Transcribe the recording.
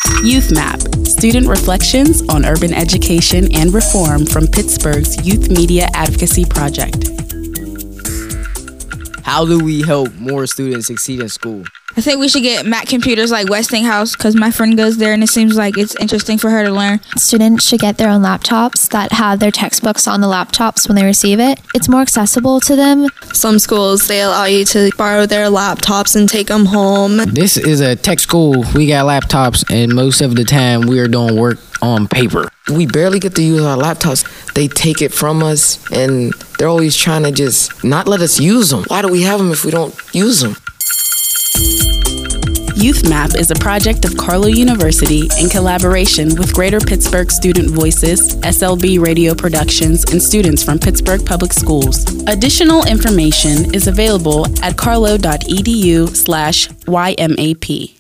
Youth Map, student reflections on urban education and reform from Pittsburgh's Youth Media Advocacy Project. How do we help more students succeed in school? I think we should get Mac computers like Westinghouse because my friend goes there and it seems like it's interesting for her to learn. Students should get their own laptops that have their textbooks on the laptops when they receive it. It's more accessible to them. Some schools, they allow you to borrow their laptops and take them home. This is a tech school. We got laptops, and most of the time we are doing work on paper. We barely get to use our laptops. They take it from us, and they're always trying to just not let us use them. Why do we have them if we don't use them? Youth Map is a project of Carlow University in collaboration with Greater Pittsburgh Student Voices, SLB Radio Productions, and students from Pittsburgh Public Schools. Additional information is available at carlow.edu/YMAP.